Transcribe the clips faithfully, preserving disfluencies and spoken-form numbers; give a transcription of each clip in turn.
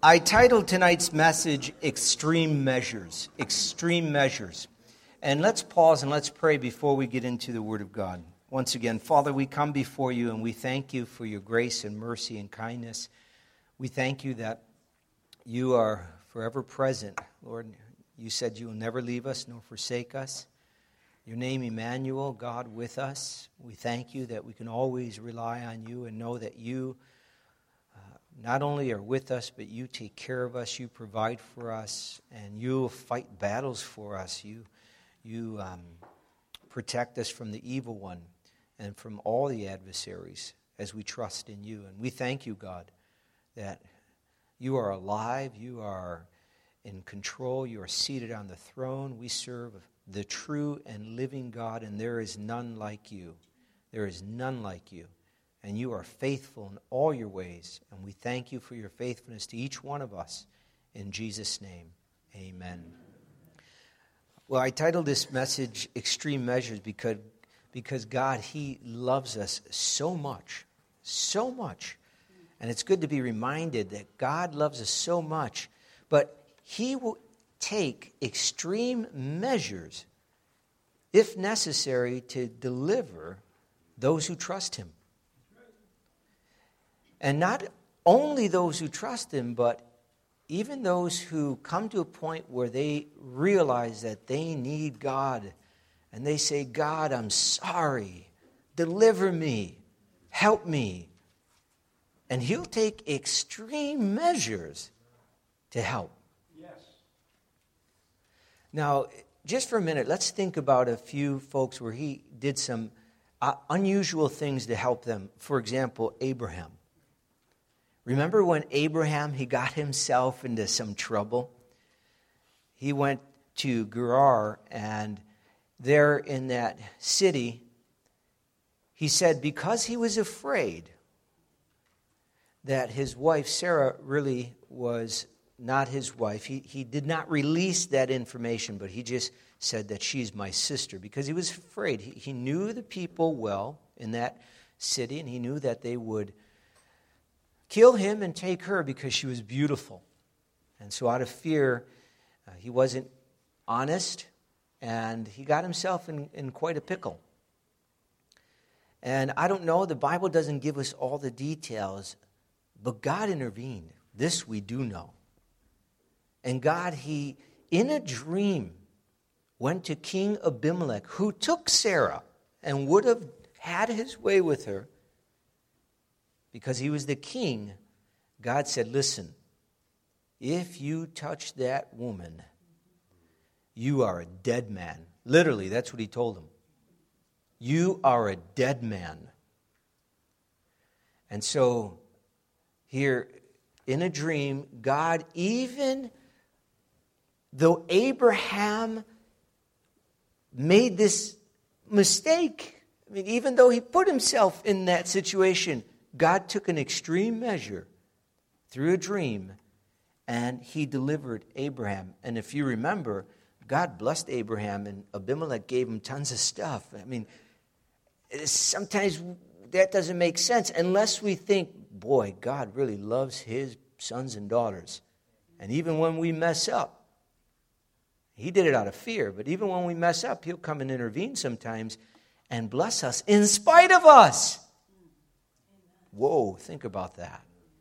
I titled tonight's message, Extreme Measures. Extreme Measures. And let's pause and let's pray before we get into the Word of God. Once again, Father, we come before you and we thank you for your grace and mercy and kindness. We thank you that you are forever present. Lord, you said you will never leave us nor forsake us. Your name, Emmanuel, God with us. We thank you that we can always rely on you and know that you uh, not only are with us, but you take care of us, you provide for us, and you fight battles for us. You, you um, protect us from the evil one and from all the adversaries as we trust in you. And we thank you, God, that you are alive, you are in control, you are seated on the throne. We serve the true and living God, and there is none like you. There is none like you. And you are faithful in all your ways. And we thank you for your faithfulness to each one of us. In Jesus' name, amen. Well, I titled this message, Extreme Measures, because, because God, He loves us so much, so much. And it's good to be reminded that God loves us so much, but He will take extreme measures, if necessary, to deliver those who trust Him. And not only those who trust Him, but even those who come to a point where they realize that they need God. And they say, God, I'm sorry. Deliver me. Help me. And He'll take extreme measures to help. Now, just for a minute, let's think about a few folks where He did some uh, unusual things to help them. For example, Abraham. Remember when Abraham, he got himself into some trouble? He went to Gerar, and there in that city, he said because he was afraid that his wife Sarah really was not his wife. He, he did not release that information, but he just said that she's my sister because he was afraid. He, he knew the people well in that city, and he knew that they would kill him and take her because she was beautiful. And so out of fear, uh, he wasn't honest, and he got himself in, in quite a pickle. And I don't know, the Bible doesn't give us all the details, but God intervened. This we do know. And God, He, in a dream, went to King Abimelech, who took Sarah and would have had his way with her because he was the king. God said, listen, if you touch that woman, you are a dead man. Literally, that's what He told him. You are a dead man. And so, here, in a dream, God, even though Abraham made this mistake, I mean, even though he put himself in that situation, God took an extreme measure through a dream, and He delivered Abraham. And if you remember, God blessed Abraham, and Abimelech gave him tons of stuff. I mean, sometimes that doesn't make sense unless we think, boy, God really loves His sons and daughters. And even when we mess up, He did it out of fear, but even when we mess up, He'll come and intervene sometimes and bless us in spite of us. Whoa, think about that.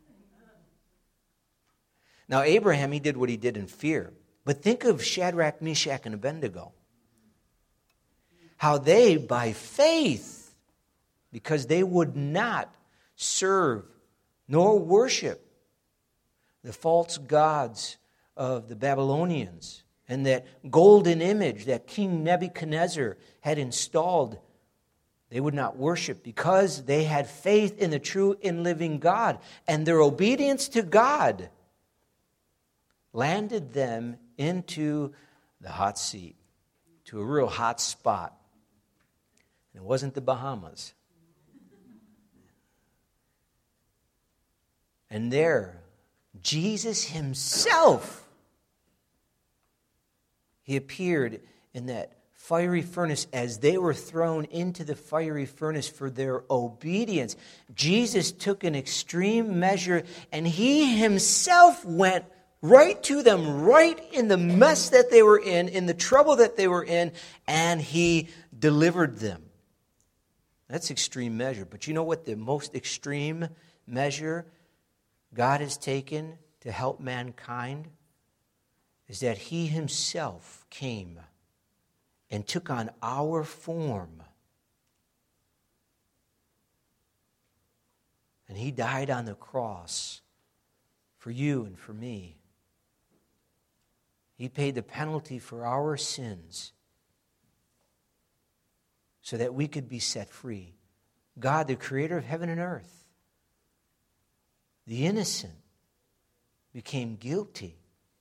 Now, Abraham, he did what he did in fear. But think of Shadrach, Meshach, and Abednego. How they, by faith, because they would not serve nor worship the false gods of the Babylonians, and that golden image that King Nebuchadnezzar had installed, they would not worship because they had faith in the true and living God. And their obedience to God landed them into the hot seat, to a real hot spot. And it wasn't the Bahamas. And there, Jesus Himself, He appeared in that fiery furnace, as they were thrown into the fiery furnace for their obedience, Jesus took an extreme measure, and he himself went right to them, right in the mess that they were in, in the trouble that they were in, and he delivered them. That's extreme measure. But you know what the most extreme measure God has taken to help mankind is that he himself came and took on our form. And he died on the cross for you and for me. He paid the penalty for our sins so that we could be set free. God, the creator of heaven and earth, the innocent, became guilty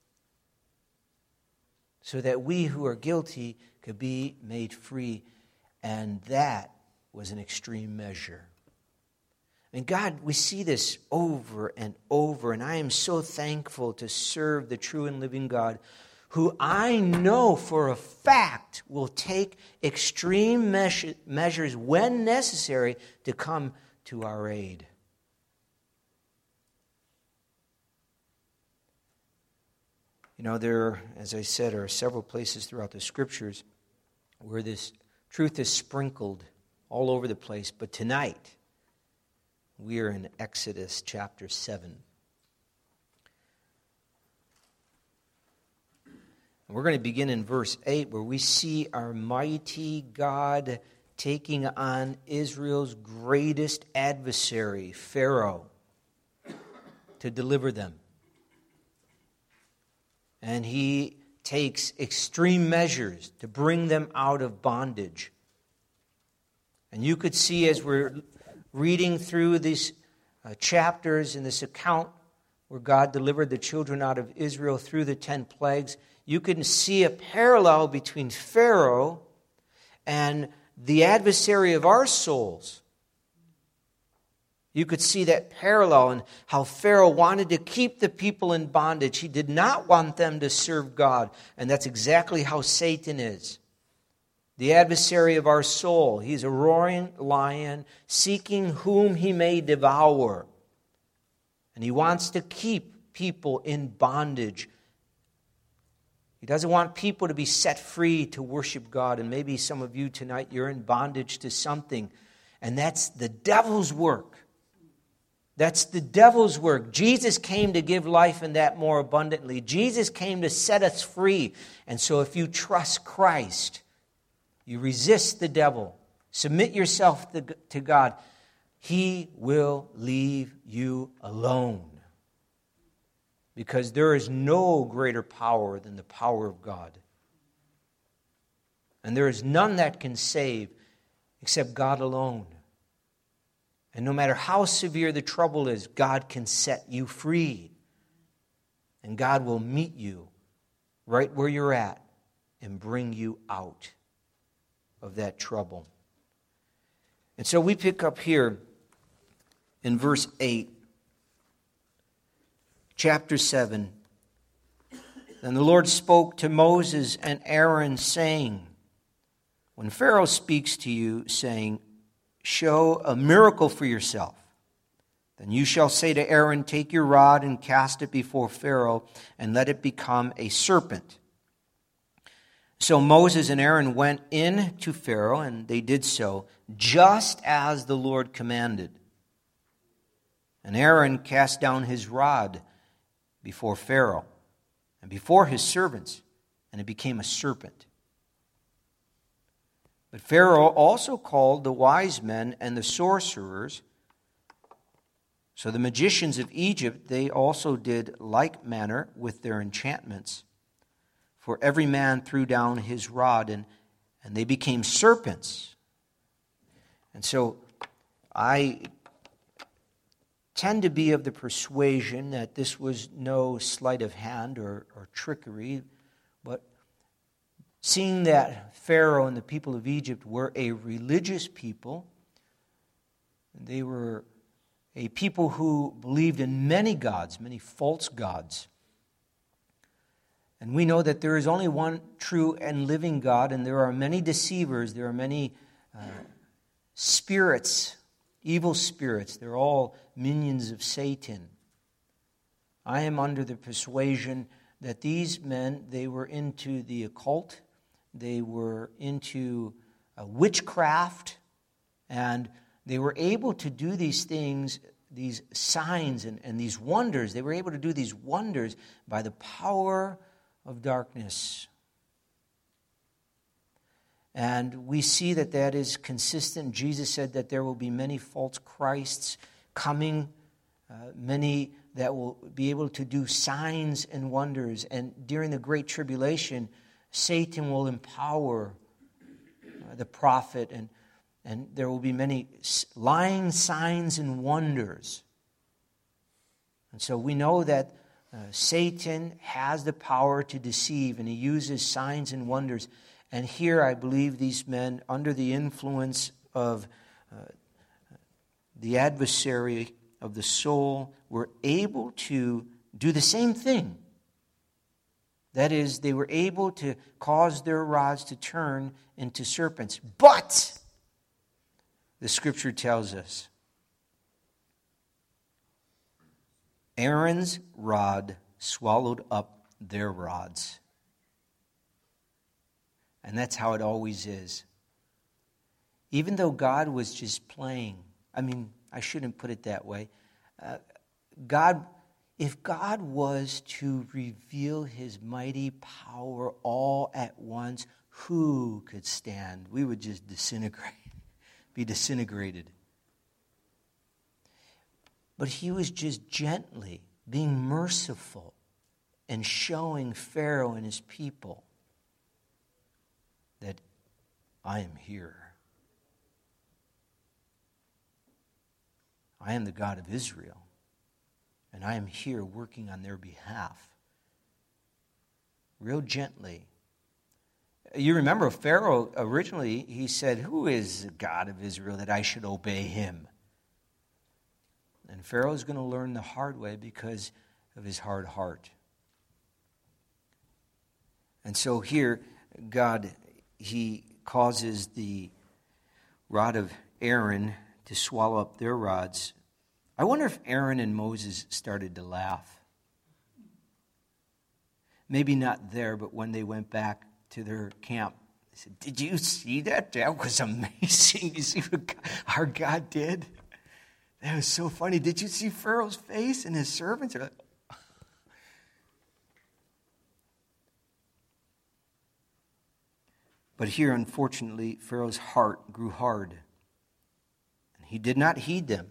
so that we who are guilty could be made free. And that was an extreme measure. And God, we see this over and over, and I am so thankful to serve the true and living God, who I know for a fact will take extreme measure, measures when necessary to come to our aid. You know, there, as I said, are several places throughout the Scriptures where this truth is sprinkled all over the place. But tonight, we are in Exodus chapter seven. And we're going to begin in verse eight, where we see our mighty God taking on Israel's greatest adversary, Pharaoh, to deliver them. And he takes extreme measures to bring them out of bondage. And you could see as we're reading through these uh, chapters in this account where God delivered the children out of Israel through the ten plagues, you can see a parallel between Pharaoh and the adversary of our souls. You could see that parallel in how Pharaoh wanted to keep the people in bondage. He did not want them to serve God. And that's exactly how Satan is. The adversary of our soul. He's a roaring lion, seeking whom he may devour. And he wants to keep people in bondage. He doesn't want people to be set free to worship God. And maybe some of you tonight, you're in bondage to something. And that's the devil's work. That's the devil's work. Jesus came to give life and that more abundantly. Jesus came to set us free. And so if you trust Christ, you resist the devil, submit yourself to God, he will leave you alone. Because there is no greater power than the power of God. And there is none that can save except God alone. And no matter how severe the trouble is, God can set you free. And God will meet you right where you're at and bring you out of that trouble. And so we pick up here in verse eight, chapter seven. Then the Lord spoke to Moses and Aaron, saying, when Pharaoh speaks to you, saying, show a miracle for yourself, then you shall say to Aaron, take your rod and cast it before Pharaoh, and let it become a serpent. So Moses and Aaron went in to Pharaoh, and they did so, just as the Lord commanded. And Aaron cast down his rod before Pharaoh and before his servants, and it became a serpent. But Pharaoh also called the wise men and the sorcerers. So the magicians of Egypt, they also did like manner with their enchantments. For every man threw down his rod, and, and they became serpents. And so I tend to be of the persuasion that this was no sleight of hand or, or trickery, but seeing that Pharaoh and the people of Egypt were a religious people, they were a people who believed in many gods, many false gods. And we know that there is only one true and living God, and there are many deceivers, there are many uh, spirits, evil spirits. They're all minions of Satan. I am under the persuasion that these men, they were into the occult, they were into uh, witchcraft, and they were able to do these things, these signs and, and these wonders. They were able to do these wonders by the power of darkness. And we see that that is consistent. Jesus said that there will be many false Christs coming, uh, many that will be able to do signs and wonders. And during the Great Tribulation, Satan will empower uh, the prophet, and, and there will be many lying signs and wonders. And so we know that Uh, Satan has the power to deceive, and he uses signs and wonders. And here I believe these men, under the influence of uh, the adversary of the soul, were able to do the same thing. That is, they were able to cause their rods to turn into serpents. But the Scripture tells us Aaron's rod swallowed up their rods. And that's how it always is. Even though God was just playing, I mean, I shouldn't put it that way. Uh, God, if God was to reveal his mighty power all at once, who could stand? We would just disintegrate, be disintegrated. But he was just gently being merciful and showing Pharaoh and his people that I am here. I am the God of Israel, and I am here working on their behalf. Real gently. You remember Pharaoh, originally, he said, who is the God of Israel that I should obey him? And Pharaoh's going to learn the hard way because of his hard heart. And so here, God, he causes the rod of Aaron to swallow up their rods. I wonder if Aaron and Moses started to laugh. Maybe not there, but when they went back to their camp, they said, did you see that? That was amazing. You see what our God did? That was so funny. Did you see Pharaoh's face and his servants? Like, but here, unfortunately, Pharaoh's heart grew hard. And he did not heed them,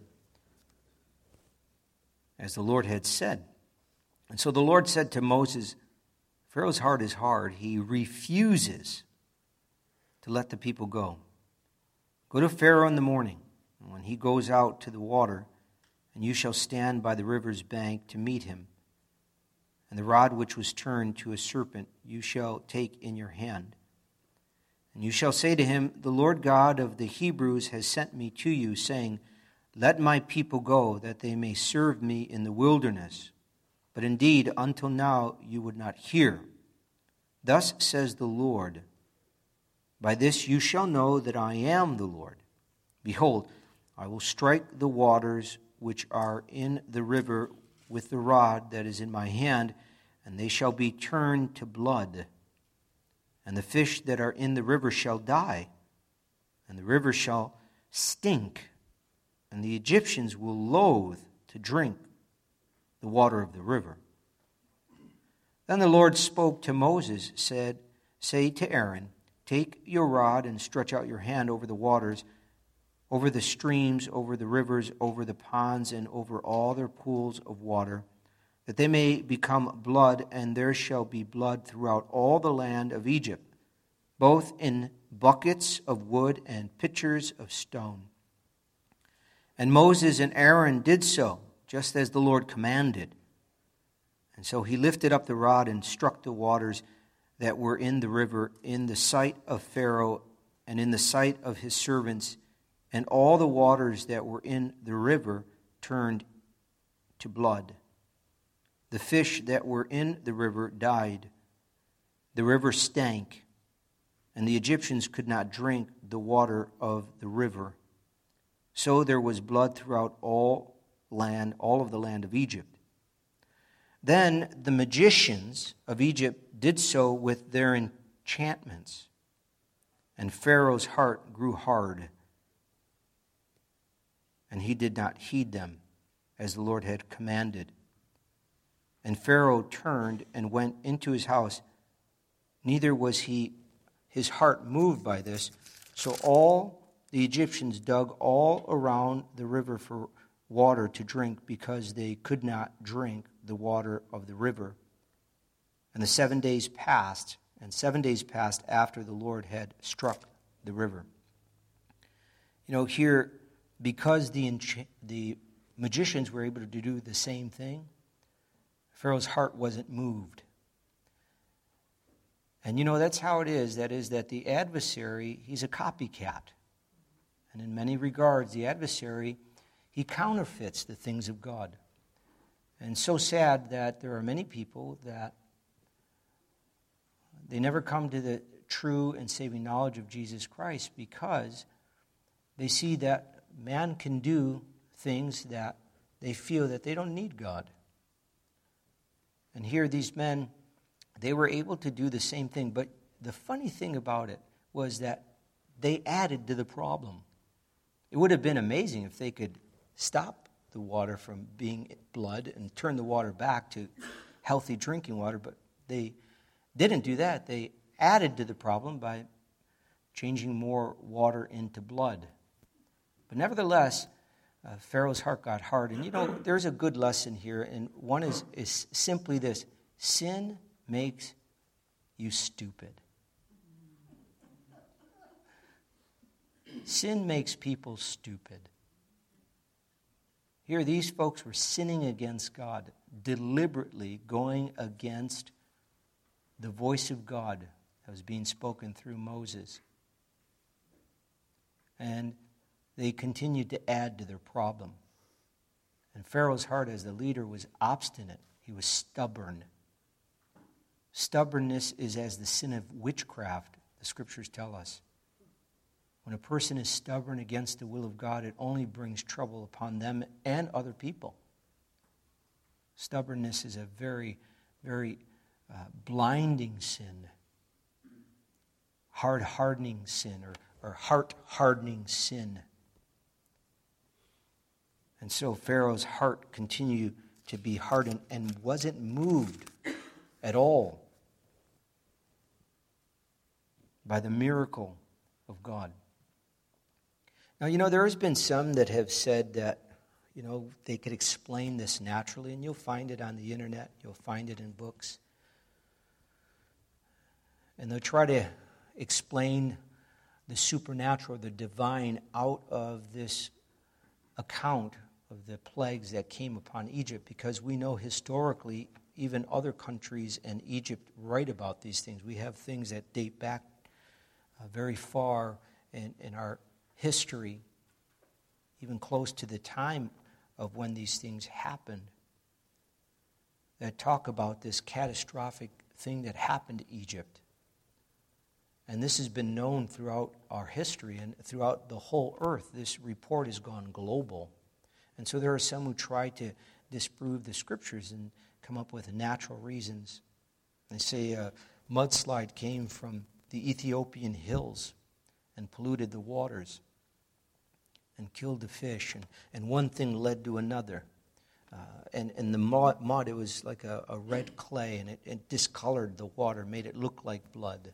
as the Lord had said. And so the Lord said to Moses, Pharaoh's heart is hard. He refuses to let the people go. Go to Pharaoh in the morning, and when he goes out to the water, and you shall stand by the river's bank to meet him. And the rod which was turned to a serpent you shall take in your hand. And you shall say to him, the Lord God of the Hebrews has sent me to you, saying, let my people go, that they may serve me in the wilderness. But indeed, until now you would not hear. Thus says the Lord, by this you shall know that I am the Lord. Behold, I will strike the waters which are in the river with the rod that is in my hand, and they shall be turned to blood. And the fish that are in the river shall die, and the river shall stink, and the Egyptians will loathe to drink the water of the river. Then the Lord spoke to Moses, said, say to Aaron, take your rod and stretch out your hand over the waters, over the streams, over the rivers, over the ponds, and over all their pools of water, that they may become blood, and there shall be blood throughout all the land of Egypt, both in buckets of wood and pitchers of stone. And Moses and Aaron did so, just as the Lord commanded. And so he lifted up the rod and struck the waters that were in the river in the sight of Pharaoh and in the sight of his servants, and all the waters that were in the river turned to blood. The fish that were in the river died, The river stank, and the Egyptians could not drink the water of the river. So there was blood throughout all land, all of the land of Egypt. Then the magicians of Egypt did so with their enchantments, and Pharaoh's heart grew hard, and he did not heed them as the Lord had commanded. And Pharaoh turned and went into his house. Neither was he his heart moved by this. So all the Egyptians dug all around the river for water to drink, because they could not drink the water of the river. And the seven days passed, and seven days passed after the Lord had struck the river. You know, here, because the encha- the magicians were able to do the same thing, Pharaoh's heart wasn't moved. And you know, that's how it is. That is that the adversary, he's a copycat. And in many regards, the adversary, he counterfeits the things of God. And so sad that there are many people that they never come to the true and saving knowledge of Jesus Christ, because they see that man can do things that they feel that they don't need God. And here these men, they were able to do the same thing. But the funny thing about it was that they added to the problem. It would have been amazing if they could stop the water from being blood and turn the water back to healthy drinking water, but they didn't do that. They added to the problem by changing more water into blood. But nevertheless, uh, Pharaoh's heart got hard. And you know, there's a good lesson here, and one is, is simply this: sin makes you stupid. Sin makes people stupid. Here, these folks were sinning against God, deliberately going against the voice of God that was being spoken through Moses. And they continued to add to their problem. And Pharaoh's heart as the leader was obstinate. He was stubborn. Stubbornness is as the sin of witchcraft, the scriptures tell us. When a person is stubborn against the will of God, it only brings trouble upon them and other people. Stubbornness is a very, very uh, blinding sin. Hard-hardening sin, or, or heart-hardening sin. And so Pharaoh's heart continued to be hardened and wasn't moved at all by the miracle of God. Now, you know, there has been some that have said that, you know, they could explain this naturally, and you'll find it on the internet, you'll find it in books. And they'll try to explain the supernatural, the divine, out of this account of the plagues that came upon Egypt, because we know historically even other countries and Egypt write about these things. We have things that date back uh, very far in, in our history, even close to the time of when these things happened, that talk about this catastrophic thing that happened to Egypt. And this has been known throughout our history and throughout the whole earth. This report has gone global. And so there are some who try to disprove the scriptures and come up with natural reasons. They say a mudslide came from the Ethiopian hills and polluted the waters and killed the fish. And, and one thing led to another. Uh, and, and the mud, mud, it was like a, a red clay, and it, it discolored the water, made it look like blood.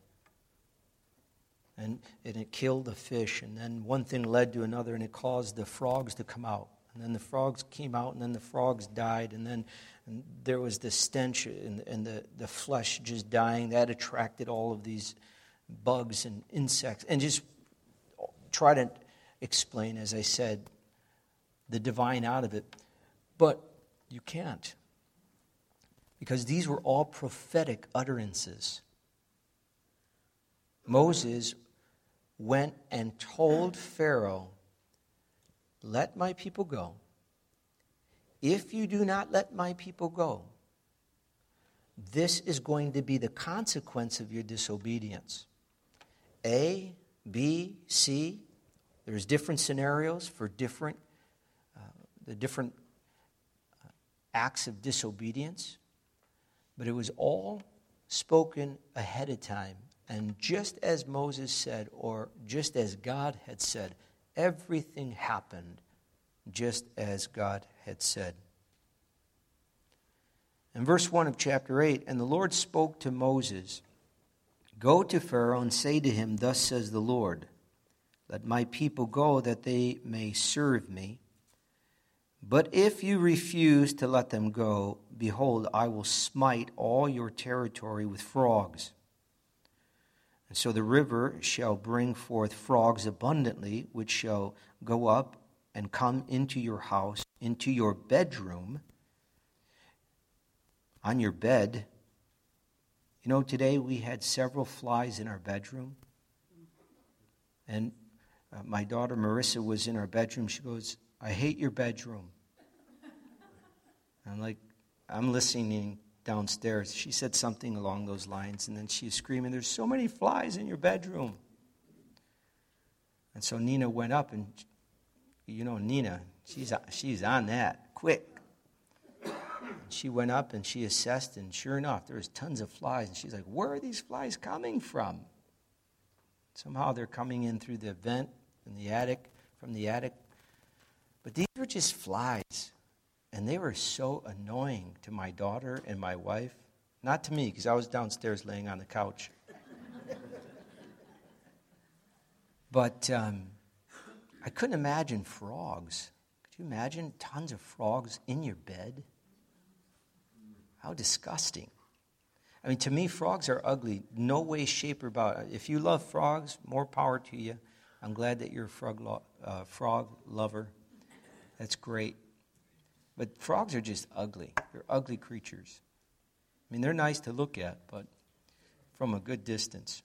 And, and it killed the fish. And then one thing led to another, and it caused the frogs to come out. And then the frogs came out, and then the frogs died. And then and there was the stench and, and the, the flesh just dying. That attracted all of these bugs and insects. And just try to explain, as I said, the divine out of it. But you can't. Because these were all prophetic utterances. Moses went and told Pharaoh, "Let my people go. If you do not let my people go, this is going to be the consequence of your disobedience. A, B, C, there's different scenarios for different, uh, the different uh, acts of disobedience, but it was all spoken ahead of time. And just as Moses said, or just as God had said, everything happened just as God had said. In verse one of chapter eight, and the Lord spoke to Moses, go to Pharaoh and say to him, thus says the Lord, let my people go that they may serve me. But if you refuse to let them go, behold, I will smite all your territory with frogs. And so the river shall bring forth frogs abundantly, which shall go up and come into your house, into your bedroom, on your bed. You know, today we had several flies in our bedroom. And uh, my daughter Marissa was in our bedroom. She goes, I hate your bedroom. I'm like, I'm listening downstairs. She said something along those lines, and then she was screaming, there's so many flies in your bedroom. And so Nina went up, and you know Nina, she's she's on that, quick. She went up and she assessed, and sure enough, there was tons of flies. And she's like, where are these flies coming from? Somehow they're coming in through the vent in the attic, from the attic. But these were just flies. And they were so annoying to my daughter and my wife. Not to me, because I was downstairs laying on the couch. But um, I couldn't imagine frogs. Could you imagine tons of frogs in your bed? How disgusting. I mean, to me, frogs are ugly. No way, shape, or about. If you love frogs, more power to you. I'm glad that you're a frog, lo- uh, frog lover. That's great. But frogs are just ugly. They're ugly creatures. I mean, they're nice to look at, but from a good distance.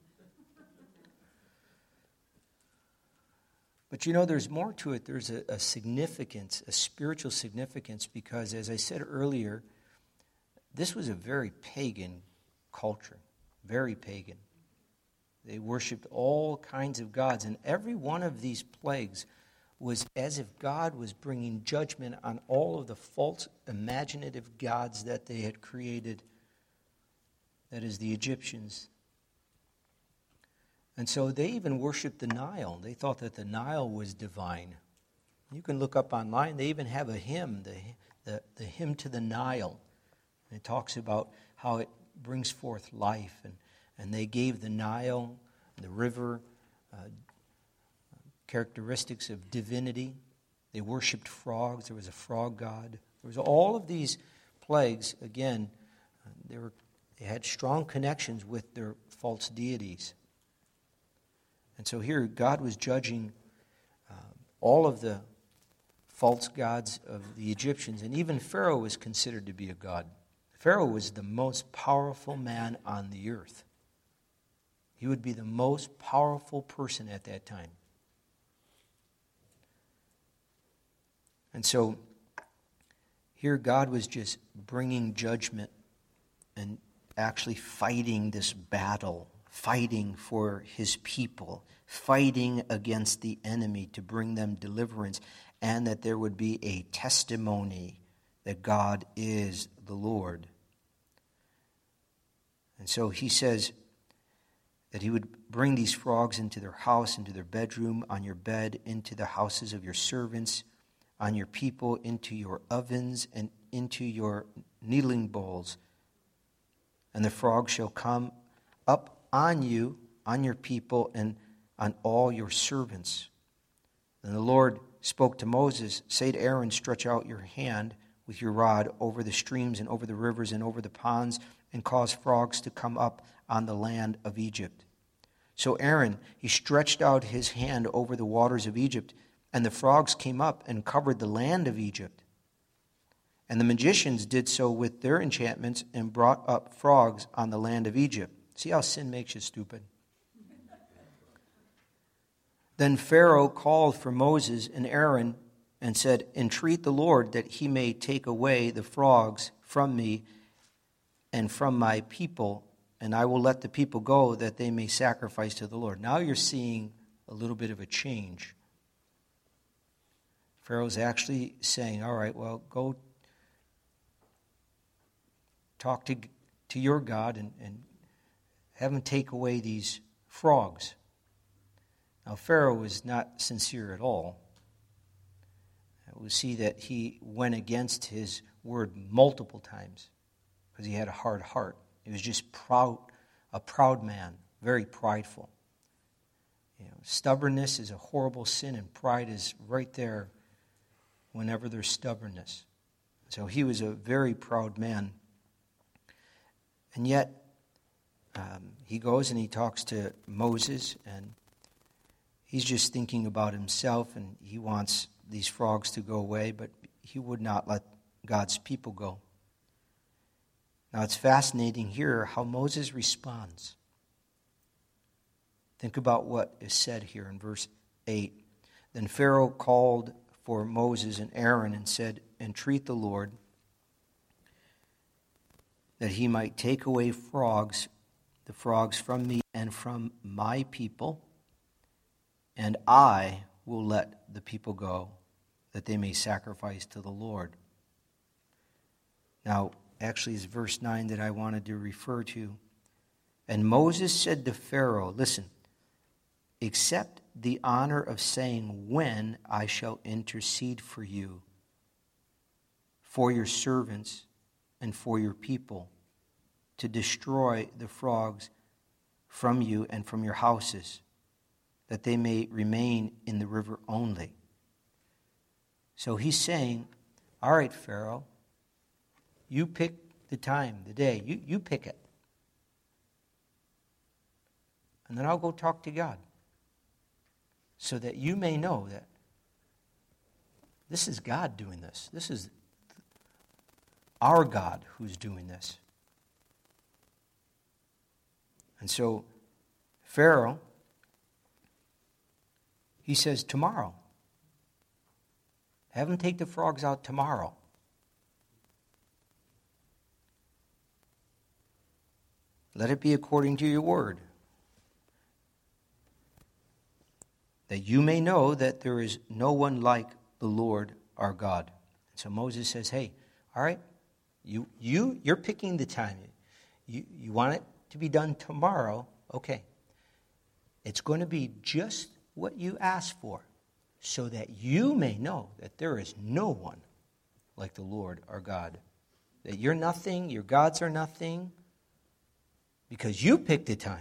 But you know, there's more to it. There's a, a significance, a spiritual significance, because as I said earlier, this was a very pagan culture, very pagan. They worshipped all kinds of gods, and every one of these plagues was as if God was bringing judgment on all of the false imaginative gods that they had created, that is, the Egyptians. And so they even worshipped the Nile. They thought that the Nile was divine. You can look up online, they even have a hymn, the, the, the hymn to the Nile. And it talks about how it brings forth life. And, and they gave the Nile, the river, uh, characteristics of divinity. They worshipped frogs. There was a frog god. There was all of these plagues. Again, uh, they were they had strong connections with their false deities. And so here God was judging uh, all of the false gods of the Egyptians. And even Pharaoh was considered to be a god. Pharaoh was the most powerful man on the earth. He would be the most powerful person at that time. And so here God was just bringing judgment and actually fighting this battle, fighting for his people, fighting against the enemy to bring them deliverance, and that there would be a testimony that God is the Lord. And so he says that he would bring these frogs into their house, into their bedroom, on your bed, into the houses of your servants, on your people, into your ovens, and into your kneading bowls. And the frogs shall come up on you, on your people, and on all your servants. And the Lord spoke to Moses, say to Aaron, stretch out your hand with your rod over the streams and over the rivers and over the ponds, and cause frogs to come up on the land of Egypt. So Aaron, he stretched out his hand over the waters of Egypt, and the frogs came up and covered the land of Egypt. And the magicians did so with their enchantments and brought up frogs on the land of Egypt. See how sin makes you stupid? Then Pharaoh called for Moses and Aaron and said, entreat the Lord that he may take away the frogs from me, and from my people, and I will let the people go that they may sacrifice to the Lord. Now you're seeing a little bit of a change. Pharaoh's actually saying, all right, well, go talk to, to your God and, and have him take away these frogs. Now, Pharaoh was not sincere at all. We see that he went against his word multiple times because he had a hard heart. He was just proud, a proud man, very prideful. You know, stubbornness is a horrible sin, and pride is right there whenever there's stubbornness. So he was a very proud man. And yet, um, he goes and he talks to Moses, and he's just thinking about himself, and he wants these frogs to go away, but he would not let God's people go. Now it's fascinating here how Moses responds. Think about what is said here in verse eight. Then Pharaoh called for Moses and Aaron and said, entreat the Lord that he might take away frogs, the frogs from me and from my people, and I will let the people go, that they may sacrifice to the Lord. Now, actually, it's verse nine that I wanted to refer to. And Moses said to Pharaoh, listen, accept the honor of saying when I shall intercede for you, for your servants and for your people, to destroy the frogs from you and from your houses, that they may remain in the river only. So he's saying, all right, Pharaoh, you pick the time, the day. You, you pick it. And then I'll go talk to God, so that you may know that this is God doing this. This is our God who's doing this. And so Pharaoh, he says, tomorrow. Have them take the frogs out tomorrow. Let it be according to your word, that you may know that there is no one like the Lord our God. So Moses says, hey, all right, you, you, you're picking the time. You, you want it to be done tomorrow? Okay. It's going to be just what you asked for, so that you may know that there is no one like the Lord our God. That you're nothing, your gods are nothing, because you picked the time.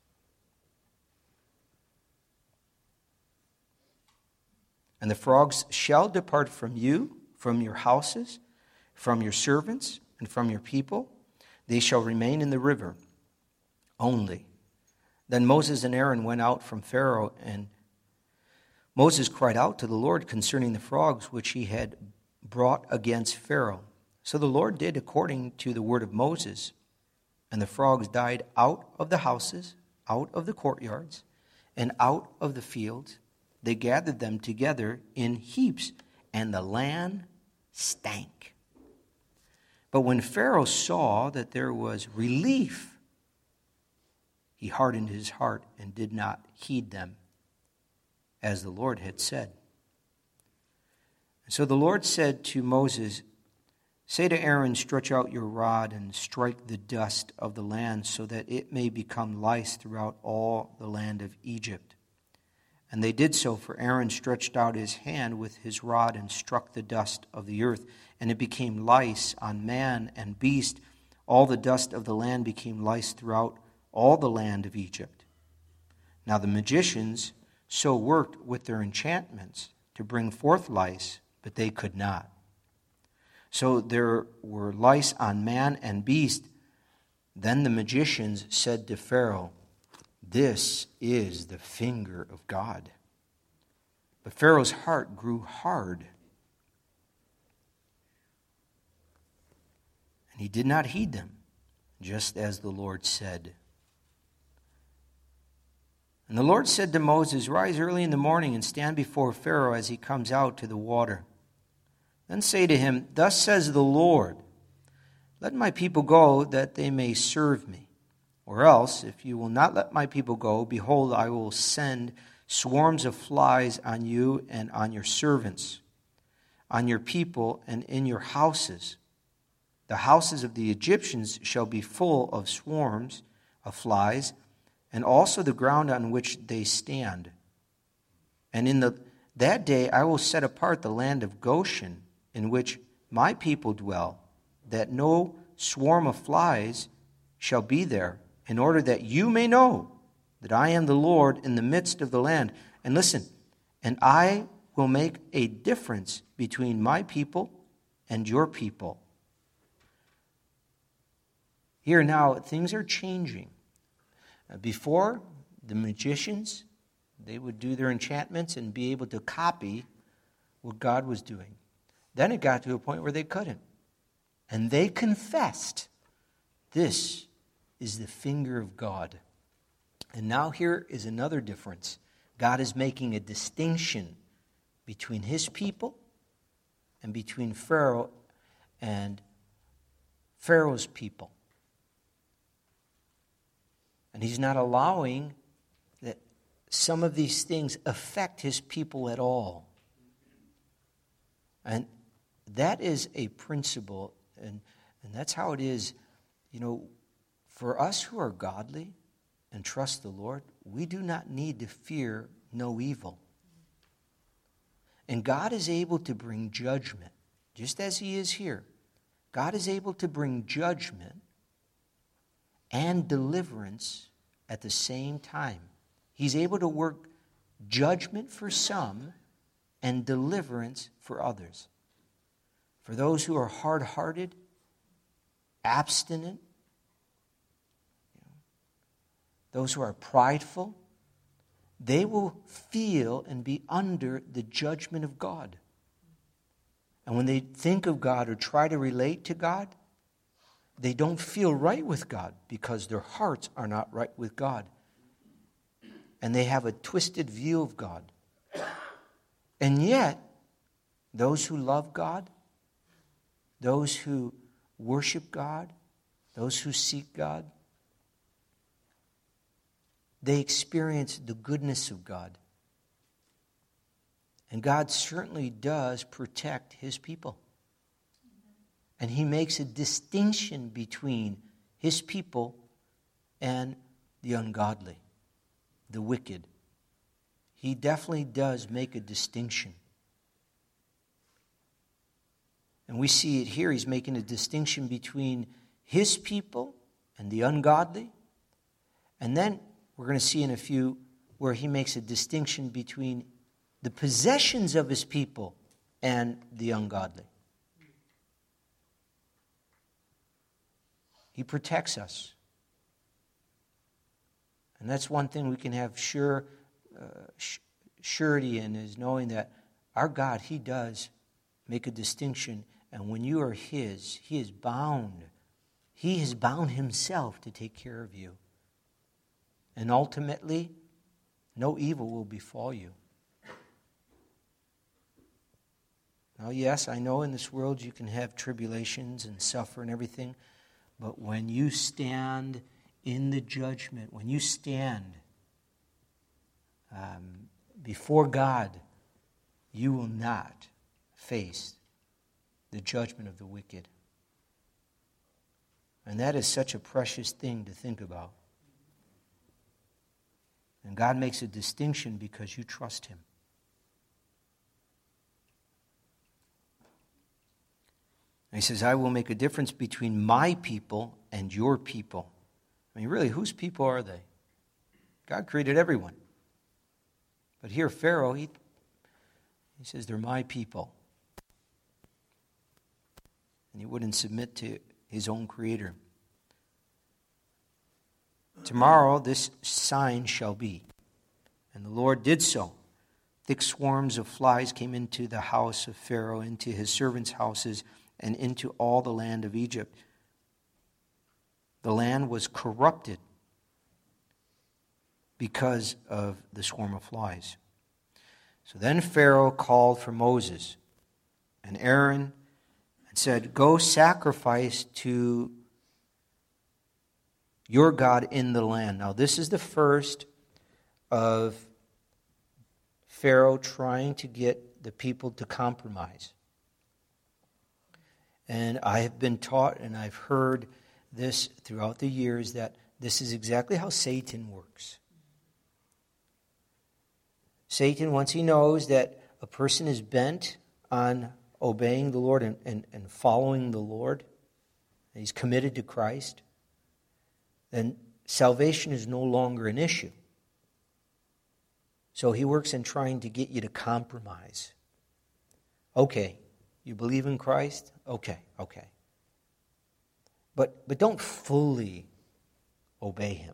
And the frogs shall depart from you, from your houses, from your servants, and from your people. They shall remain in the river only. Then Moses and Aaron went out from Pharaoh, and Moses cried out to the Lord concerning the frogs which he had brought against Pharaoh. So the Lord did according to the word of Moses, and the frogs died out of the houses, out of the courtyards, and out of the fields. They gathered them together in heaps, and the land stank. But when Pharaoh saw that there was relief, he hardened his heart and did not heed them, as the Lord had said. And so the Lord said to Moses, say to Aaron, stretch out your rod and strike the dust of the land, so that it may become lice throughout all the land of Egypt. And they did so, for Aaron stretched out his hand with his rod and struck the dust of the earth, and it became lice on man and beast. All the dust of the land became lice throughout all the land of Egypt. Now the magicians so worked with their enchantments to bring forth lice, but they could not. So there were lice on man and beast. Then the magicians said to Pharaoh, this is the finger of God. But Pharaoh's heart grew hard, and he did not heed them, just as the Lord said. And the Lord said to Moses, rise early in the morning and stand before Pharaoh as he comes out to the water. Then say to him, thus says the Lord, Let my people go, that they may serve me. Or else, if you will not let my people go, behold, I will send swarms of flies on you and on your servants, on your people and in your houses. The houses of the Egyptians shall be full of swarms of flies, and also the ground on which they stand. And in the, that day I will set apart the land of Goshen, in which my people dwell, that no swarm of flies shall be there, in order that you may know that I am the Lord in the midst of the land. And listen, and I will make a difference between my people and your people. Here now, things are changing. Before, the magicians, they would do their enchantments and be able to copy what God was doing. Then it got to a point where they couldn't. And they confessed, this is the finger of God. And now here is another difference. God is making a distinction between his people and between Pharaoh and Pharaoh's people. And he's not allowing that some of these things affect his people at all. And that is a principle, and, and that's how it is. You know, for us who are godly and trust the Lord, we do not need to fear no evil. And God is able to bring judgment, just as he is here. God is able to bring judgment and deliverance at the same time. He's able to work judgment for some and deliverance for others. For those who are hard-hearted, abstinent, you know, those who are prideful, they will feel and be under the judgment of God. And when they think of God or try to relate to God, they don't feel right with God because their hearts are not right with God. And they have a twisted view of God. And yet, those who love God, those who worship God, those who seek God, they experience the goodness of God. And God certainly does protect his people. And he makes a distinction between his people and the ungodly, the wicked. He definitely does make a distinction. And we see it here. He's making a distinction between his people and the ungodly. And then we're going to see in a few where he makes a distinction between the possessions of his people and the ungodly. He protects us. And that's one thing we can have sure uh, sh- surety in, is knowing that our God, he does make a distinction. And when you are his, he is bound. He has bound himself to take care of you. And ultimately, no evil will befall you. Now, yes, I know in this world you can have tribulations and suffer and everything. But when you stand in the judgment, when you stand um, before God, you will not face the judgment of the wicked. And that is such a precious thing to think about. And God makes a distinction because you trust him. And he says, I will make a difference between my people and your people. I mean, really, whose people are they? God created everyone. But here, Pharaoh, he, he says, they're my people. And he wouldn't submit to his own creator. Tomorrow this sign shall be. And the Lord did so. Thick swarms of flies came into the house of Pharaoh, into his servants' houses, and into all the land of Egypt. The land was corrupted because of the swarm of flies. So then Pharaoh called for Moses and Aaron and It said, go sacrifice to your God in the land. Now, this is the first of Pharaoh trying to get the people to compromise. And I have been taught, and I've heard this throughout the years, that this is exactly how Satan works. Satan, once he knows that a person is bent on obeying the Lord and, and, and following the Lord, and he's committed to Christ, then salvation is no longer an issue. So he works in trying to get you to compromise. Okay, you believe in Christ? Okay, okay. But but don't fully obey him.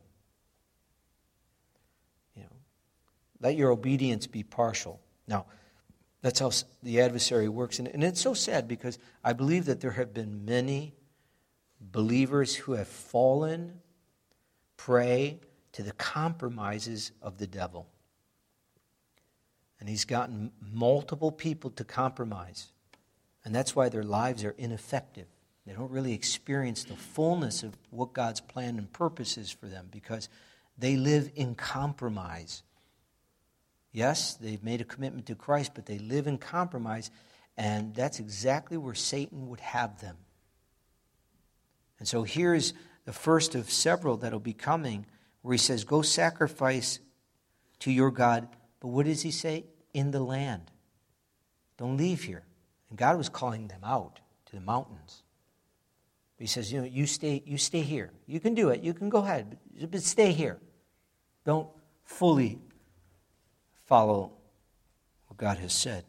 You know, let your obedience be partial. Now, that's how the adversary works. And, and it's so sad because I believe that there have been many believers who have fallen prey to the compromises of the devil. And he's gotten multiple people to compromise. And that's why their lives are ineffective. They don't really experience the fullness of what God's plan and purpose is for them because they live in compromise. Yes, they've made a commitment to Christ, but they live in compromise, and that's exactly where Satan would have them. And so here's the first of several that'll be coming, where he says, go sacrifice to your God. But what does he say? In the land. Don't leave here. And God was calling them out to the mountains. He says, you know, you stay, you stay here. You can do it. You can go ahead, but, but stay here. Don't fully follow what God has said.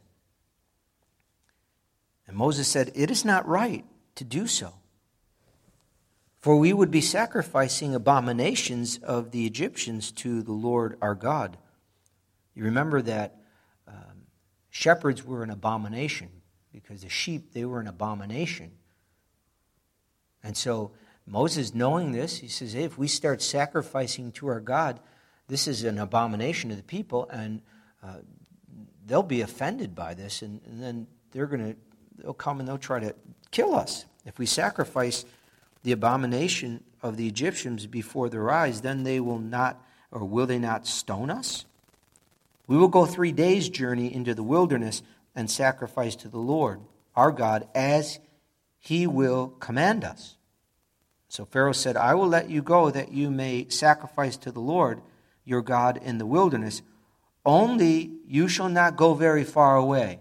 And Moses said, it is not right to do so. For we would be sacrificing abominations of the Egyptians to the Lord our God. You remember that um, shepherds were an abomination because the sheep, they were an abomination. And so Moses, knowing this, he says, hey, if we start sacrificing to our God, this is an abomination to the people, and uh, they'll be offended by this, and, and then they're going to, they'll come and they'll try to kill us. If we sacrifice the abomination of the Egyptians before their eyes, then they will not, or will they not stone us? We will go three days' journey into the wilderness and sacrifice to the Lord, our God, as he will command us. So Pharaoh said, I will let you go that you may sacrifice to the Lord your God in the wilderness. Only you shall not go very far away.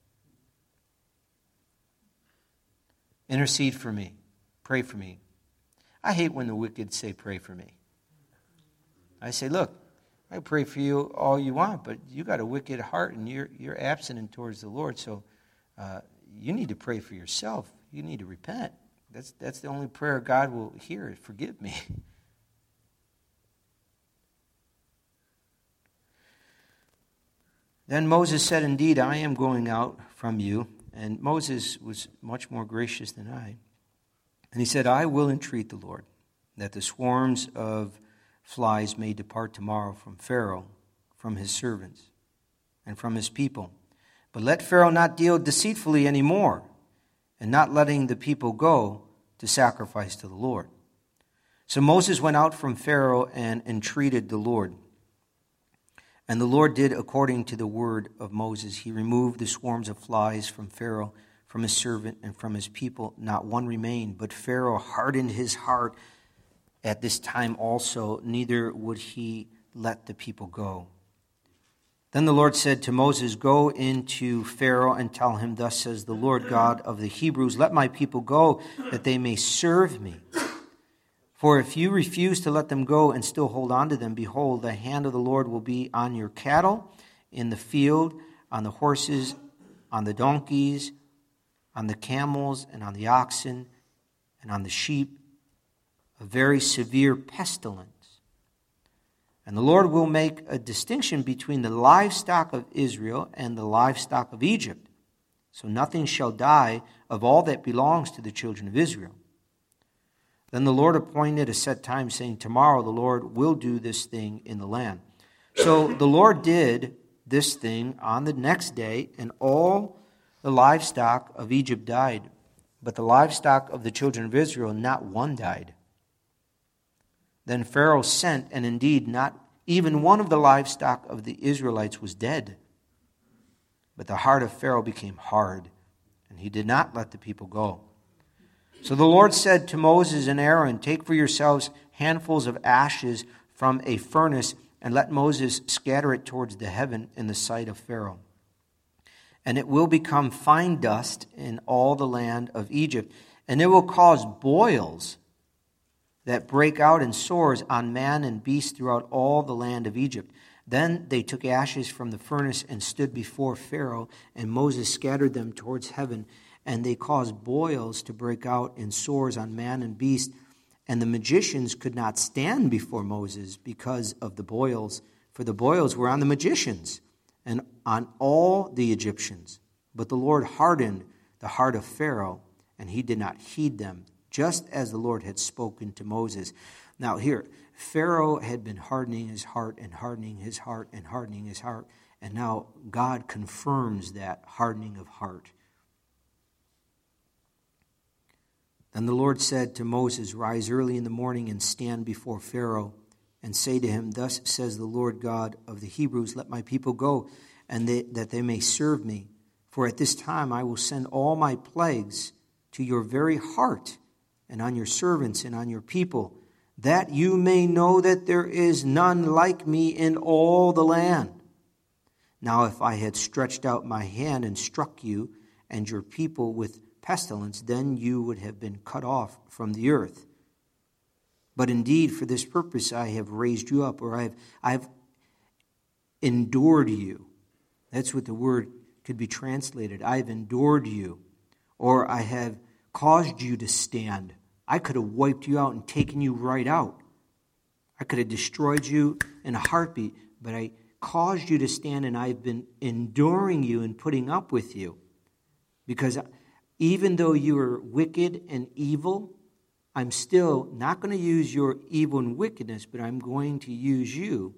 Intercede for me. Pray for me. I hate when the wicked say, pray for me. I say, look, I pray for you all you want, but you got a wicked heart and you're you're abstinent towards the Lord, so uh, you need to pray for yourself. You need to repent. That's that's the only prayer God will hear. Forgive me. Then Moses said, indeed, I am going out from you. And Moses was much more gracious than I. And he said, I will entreat the Lord that the swarms of flies may depart tomorrow from Pharaoh, from his servants, and from his people. But let Pharaoh not deal deceitfully anymore, and not letting the people go to sacrifice to the Lord. So Moses went out from Pharaoh and entreated the Lord. And the Lord did according to the word of Moses. He removed the swarms of flies from Pharaoh, from his servant, and from his people. Not one remained. But Pharaoh hardened his heart at this time also, neither would he let the people go. Then the Lord said to Moses, go into Pharaoh and tell him, thus says the Lord God of the Hebrews, let my people go, that they may serve me. For if you refuse to let them go and still hold on to them, behold, the hand of the Lord will be on your cattle in the field, on the horses, on the donkeys, on the camels, and on the oxen, and on the sheep, a very severe pestilence. And the Lord will make a distinction between the livestock of Israel and the livestock of Egypt. So nothing shall die of all that belongs to the children of Israel. Then the Lord appointed a set time, saying, tomorrow the Lord will do this thing in the land. So the Lord did this thing on the next day, and all the livestock of Egypt died, But the livestock of the children of Israel, not one died. Then Pharaoh sent, and indeed not even one of the livestock of the Israelites was dead. But the heart of Pharaoh became hard, and he did not let the people go. So the Lord said to Moses and Aaron, take for yourselves handfuls of ashes from a furnace, and let Moses scatter it towards the heaven in the sight of Pharaoh. And it will become fine dust in all the land of Egypt, and it will cause boils that break out in sores on man and beast throughout all the land of Egypt. Then they took ashes from the furnace and stood before Pharaoh, and Moses scattered them towards heaven, and they caused boils to break out in sores on man and beast. And the magicians could not stand before Moses because of the boils, for the boils were on the magicians and on all the Egyptians. But the Lord hardened the heart of Pharaoh, and he did not heed them, just as the Lord had spoken to Moses. Now here, Pharaoh had been hardening his heart and hardening his heart and hardening his heart, and now God confirms that hardening of heart. Then the Lord said to Moses, rise early in the morning and stand before Pharaoh, and say to him, thus says the Lord God of the Hebrews, let my people go, and they, that they may serve me. For at this time I will send all my plagues to your very heart, and on your servants and on your people, that you may know that there is none like me in all the land. Now if I had stretched out my hand and struck you and your people with pestilence, then you would have been cut off from the earth. But indeed, for this purpose I have raised you up, or I have, I have endured you. That's what the word could be translated. I have endured you, or I have caused you to stand. I could have wiped you out and taken you right out. I could have destroyed you in a heartbeat, but I caused you to stand, and I've been enduring you and putting up with you. Because even though you are wicked and evil, I'm still not going to use your evil and wickedness, but I'm going to use you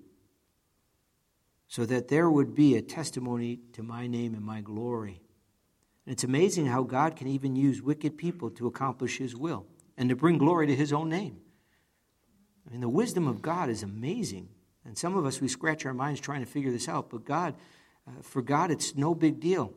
so that there would be a testimony to my name and my glory. And it's amazing how God can even use wicked people to accomplish his will and to bring glory to his own name. I mean, the wisdom of God is amazing. And some of us, we scratch our minds trying to figure this out. But God, uh, for God, it's no big deal.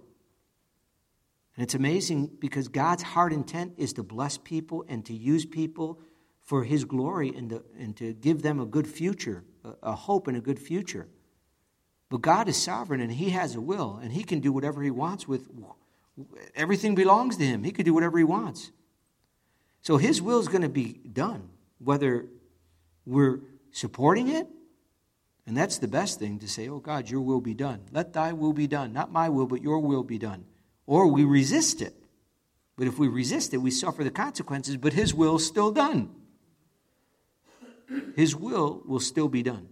And it's amazing because God's heart intent is to bless people and to use people for his glory and to, and to give them a good future, a, a hope and a good future. But God is sovereign and he has a will, and he can do whatever he wants with everything belongs to him. He could do whatever he wants. So his will is going to be done, whether we're supporting it. And that's the best thing, to say, oh God, your will be done. Let thy will be done. Not my will, but your will be done. Or we resist it. But if we resist it, we suffer the consequences, but his will is still done. His will will still be done.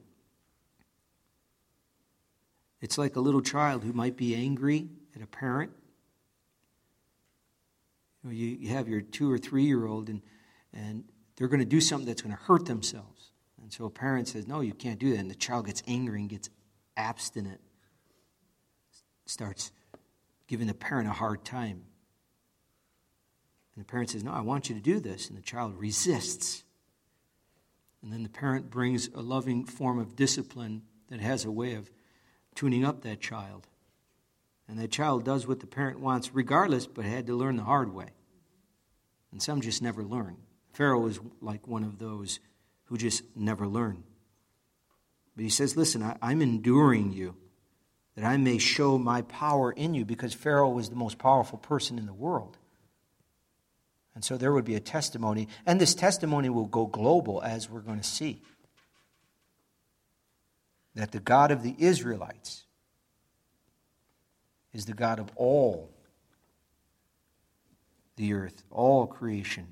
It's like a little child who might be angry at a parent. You know, you, you have your two or three-year-old, and, and they're going to do something that's going to hurt themselves. And so a parent says, no, you can't do that. And the child gets angry and gets abstinent. Starts giving the parent a hard time. And the parent says, no, I want you to do this. And the child resists. And then the parent brings a loving form of discipline that has a way of tuning up that child. And that child does what the parent wants regardless, but had to learn the hard way. And some just never learn. Pharaoh is like one of those who just never learn. But he says, listen, I, I'm enduring you, that I may show my power in you, because Pharaoh was the most powerful person in the world. And so there would be a testimony, and this testimony will go global, as we're going to see. That the God of the Israelites is the God of all the earth, all creation.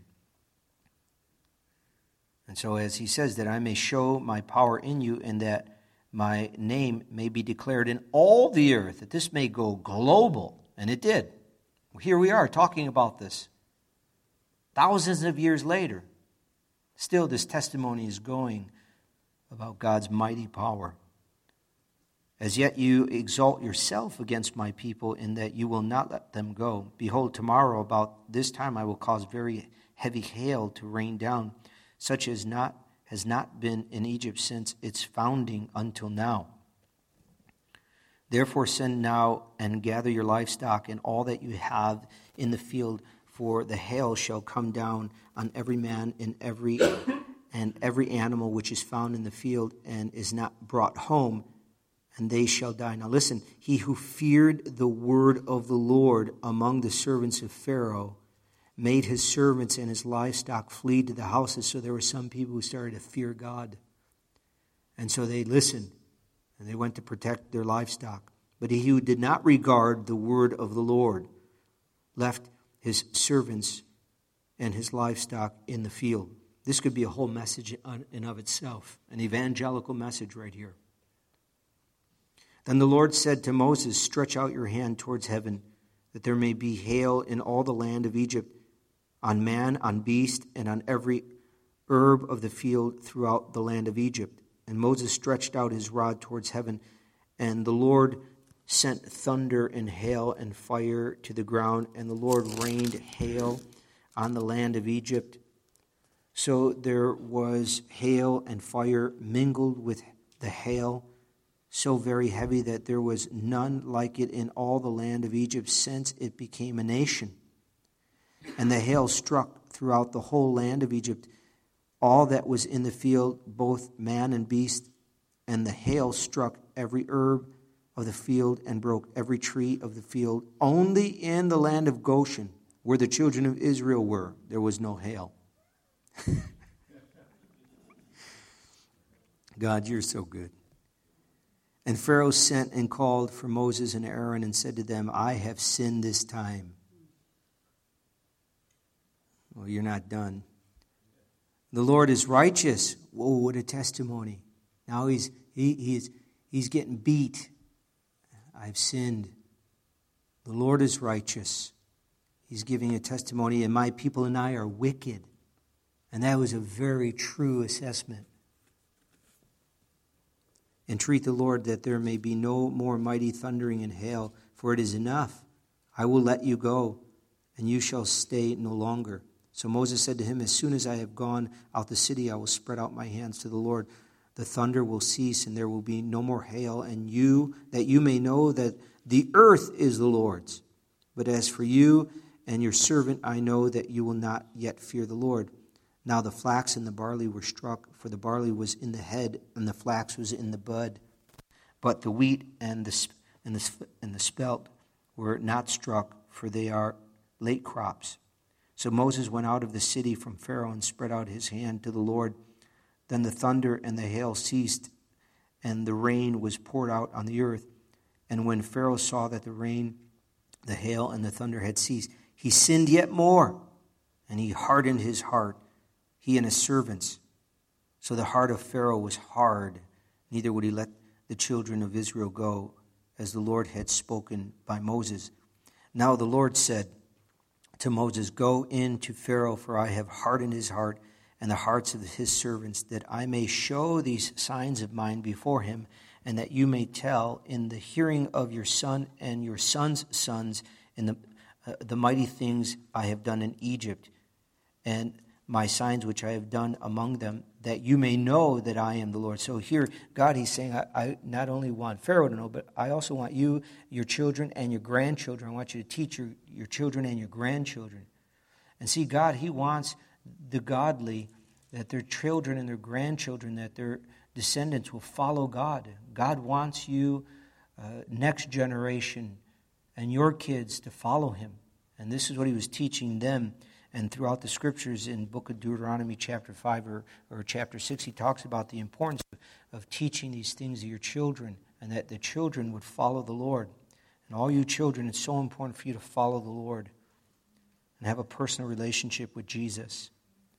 And so as he says, that I may show my power in you, and that my name may be declared in all the earth, that this may go global. And it did. Here we are talking about this. Thousands of years later, still this testimony is going about God's mighty power. As yet you exalt yourself against my people in that you will not let them go. Behold, tomorrow about this time I will cause very heavy hail to rain down, such as not has not been in Egypt since its founding until now. Therefore send now and gather your livestock and all that you have in the field, for the hail shall come down on every man in every and every animal which is found in the field and is not brought home, and they shall die. Now listen, he who feared the word of the Lord among the servants of Pharaoh made his servants and his livestock flee to the houses. So there were some people who started to fear God. And so they listened, and they went to protect their livestock. But he who did not regard the word of the Lord left his servants and his livestock in the field. This could be a whole message in and of itself, an evangelical message right here. Then the Lord said to Moses, stretch out your hand towards heaven, that there may be hail in all the land of Egypt, on man, on beast, and on every herb of the field throughout the land of Egypt. And Moses stretched out his rod towards heaven, and the Lord sent thunder and hail and fire to the ground, and the Lord rained hail on the land of Egypt. So there was hail and fire mingled with the hail, so very heavy that there was none like it in all the land of Egypt since it became a nation. And the hail struck throughout the whole land of Egypt, all that was in the field, both man and beast. And the hail struck every herb of the field and broke every tree of the field. Only in the land of Goshen, where the children of Israel were, there was no hail. God, you're so good. And Pharaoh sent and called for Moses and Aaron and said to them, I have sinned this time. Well, you're not done. The Lord is righteous. Whoa, what a testimony. Now he's he, he's he's getting beat. I've sinned. The Lord is righteous. He's giving a testimony, and my people and I are wicked. And that was a very true assessment. Entreat the Lord that there may be no more mighty thundering and hail, for it is enough. I will let you go, and you shall stay no longer. So Moses said to him, as soon as I have gone out the city, I will spread out my hands to the Lord. The thunder will cease, and there will be no more hail, and you, that you may know that the earth is the Lord's. But as for you and your servant, I know that you will not yet fear the Lord. Now the flax and the barley were struck, for the barley was in the head, and the flax was in the bud. But the wheat and the and the and the spelt were not struck, for they are late crops. So Moses went out of the city from Pharaoh and spread out his hand to the Lord. Then the thunder and the hail ceased, and the rain was poured out on the earth. And when Pharaoh saw that the rain, the hail, and the thunder had ceased, he sinned yet more, and he hardened his heart, he and his servants. So the heart of Pharaoh was hard, neither would he let the children of Israel go, as the Lord had spoken by Moses. Now the Lord said to Moses, go in to Pharaoh, for I have hardened his heart and the hearts of his servants, that I may show these signs of mine before him, and that you may tell in the hearing of your son and your son's sons in the uh, the mighty things I have done in Egypt, and my signs which I have done among them, that you may know that I am the Lord. So here, God, he's saying, I, I not only want Pharaoh to know, but I also want you, your children, and your grandchildren. I want you to teach your, your children and your grandchildren. And see, God, he wants the godly, that their children and their grandchildren, that their descendants will follow God. God wants you, uh, next generation, and your kids to follow him. And this is what he was teaching them. And throughout the scriptures in book of Deuteronomy chapter five or, or chapter six, he talks about the importance of, of teaching these things to your children, and that the children would follow the Lord. And all you children, it's so important for you to follow the Lord and have a personal relationship with Jesus.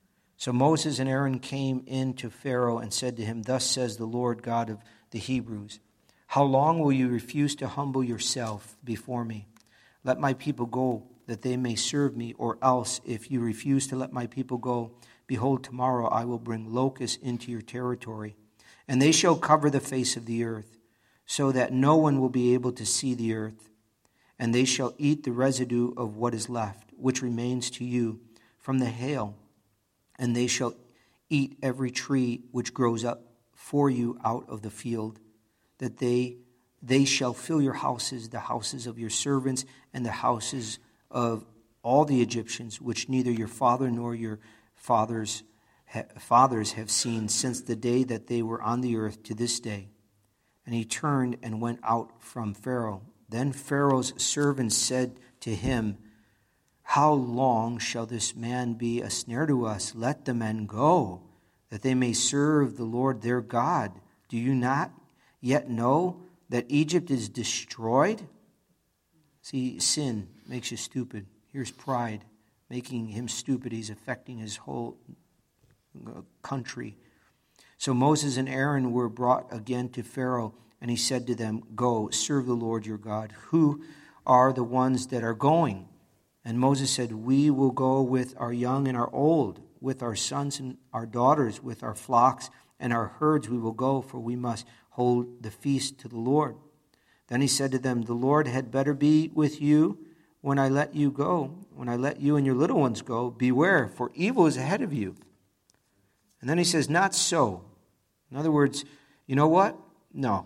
So Moses and Aaron came in to Pharaoh and said to him, thus says the Lord God of the Hebrews, how long will you refuse to humble yourself before me? Let my people go, that they may serve me, or else, if you refuse to let my people go, behold, tomorrow I will bring locusts into your territory, and they shall cover the face of the earth. so that no one will be able to see the earth. And they shall eat the residue of what is left, which remains to you from the hail. And they shall eat every tree which grows up for you out of the field, that they they shall fill your houses, the houses of your servants, and the houses of all the Egyptians, which neither your father nor your fathers ha- fathers have seen since the day that they were on the earth to this day. And he turned and went out from Pharaoh. Then Pharaoh's servants said to him, how long shall this man be a snare to us? Let the men go, that they may serve the Lord their God. Do you not yet know that Egypt is destroyed? See, sin makes you stupid. Here's pride, making him stupid. He's affecting his whole country. So Moses and Aaron were brought again to Pharaoh, and he said to them, go, serve the Lord your God. Who are the ones that are going? And Moses said, we will go with our young and our old, with our sons and our daughters, with our flocks and our herds we will go, for we must hold the feast to the Lord. Then he said to them, the Lord had better be with you when I let you go, when I let you and your little ones go. Beware, for evil is ahead of you. And then he says, not so. In other words, you know what? No.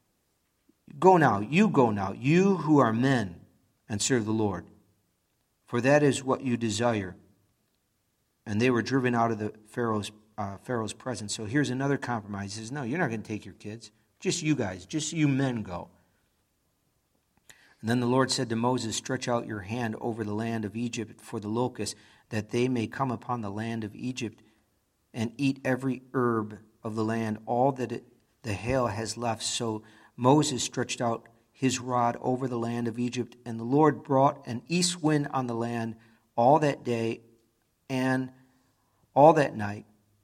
Go now, you go now, you who are men, and serve the Lord. For that is what you desire. And they were driven out of the Pharaoh's uh, Pharaoh's presence. So here's another compromise. He says, no, you're not going to take your kids. Just you guys, just you men go. And then the Lord said to Moses, stretch out your hand over the land of Egypt for the locusts, that they may come upon the land of Egypt and eat every herb of the land, all that it, the hail has left. So Moses stretched out his rod over the land of Egypt, and the Lord brought an east wind on the land all that day and all that night.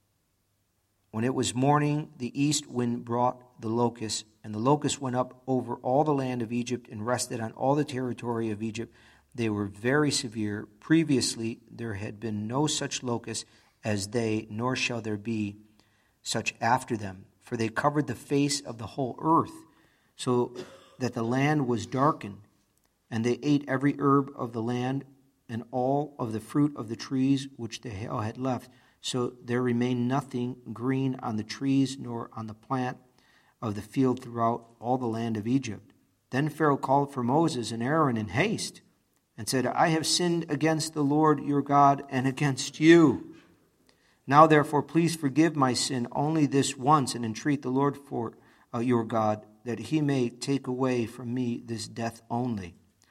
When it was morning, the east wind brought the locusts, and the locusts went up over all the land of Egypt and rested on all the territory of Egypt. They were very severe. Previously, there had been no such locusts as they, nor shall there be such after them. For they covered the face of the whole earth, so that the land was darkened. And they ate every herb of the land and all of the fruit of the trees which the hail had left. So there remained nothing green on the trees nor on the plant of the field throughout all the land of Egypt. Then Pharaoh called for Moses and Aaron in haste and said, I have sinned against the Lord your God and against you. Now therefore please forgive my sin only this once, and entreat the Lord for uh, your God, that he may take away from me this death only.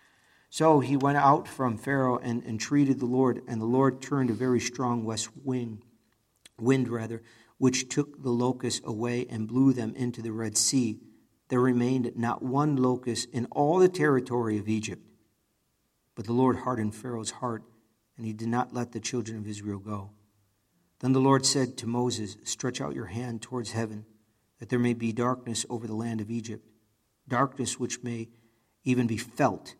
So he went out from Pharaoh and entreated the Lord, and the Lord turned a very strong west wind, wind rather, which took the locusts away and blew them into the Red Sea. There remained not one locust in all the territory of Egypt. But the Lord hardened Pharaoh's heart, and he did not let the children of Israel go. Then the Lord said to Moses, stretch out your hand towards heaven, that there may be darkness over the land of Egypt, darkness which may even be felt.